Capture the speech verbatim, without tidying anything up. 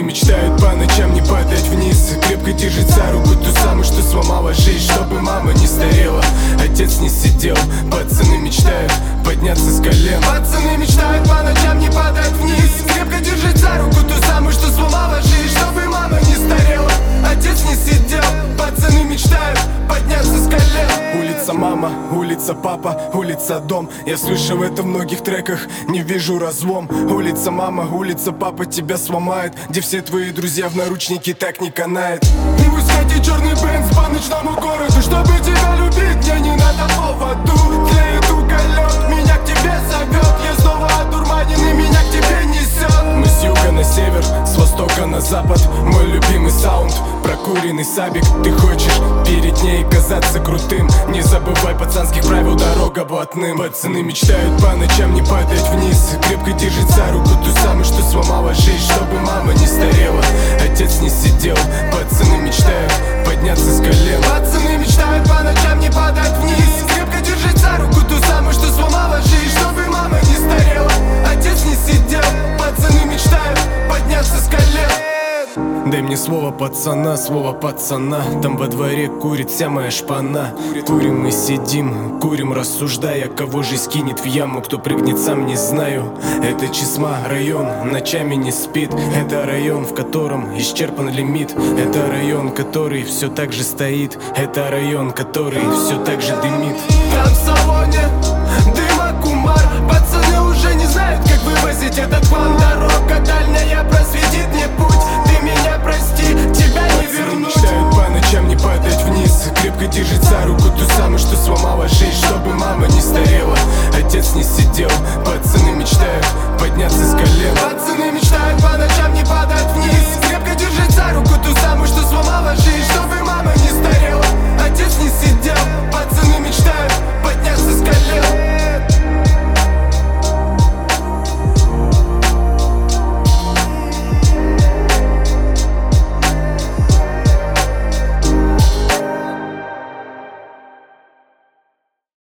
мечтают по ночам не падать вниз, крепко держит за руку ту самую, что сломала жизнь, чтобы мама не старела, отец не сидел. Пацаны мечтают подняться с колен. Пацаны мечтают по ночам не падать вниз, крепко держит за руку ту самую, что сломала жизнь, чтобы мама не старела, отец не сидел. Пацаны мечтают подняться с колен. Улица мама, улица папа, улица дом. Я слышал это в многих треках, не вижу разлом. Улица мама, улица папа тебя сломает, где все твои друзья в наручнике так не канает. Не пускайте черный бенз по ночному городу, чтобы тебя любить, мне не надо поводу. Тлеет уголек, меня к тебе зовет, я снова одурманен и меня к тебе несет. Мы с юга на север, с востока на запад, мой любимый саунд, прокуренный сабик. Ты хочешь перед ней казаться крутым, не забывай пацанских правил, дорога блатным. Пацаны мечтают по ночам не падать вниз, крепко держит за руку ту самую, что сломала жизнь, чтобы мама не старела, отец не сидел. Пацаны мечтают подняться с колен. Пацаны мечтают по ночам не падать вниз, крепко держит за руку ту самую, что сломала жизнь, чтобы мама не старела, отец не сидел. Пацаны мечтают подняться с колен. Дай мне слово пацана, слово пацана. Там во дворе курит вся моя шпана. Курим мы сидим, курим рассуждая, кого же скинет в яму, кто прыгнет сам не знаю. Это Чесма район, ночами не спит. Это район, в котором исчерпан лимит. Это район, который все так же стоит. Это район, который все так же дымит. Там в салоне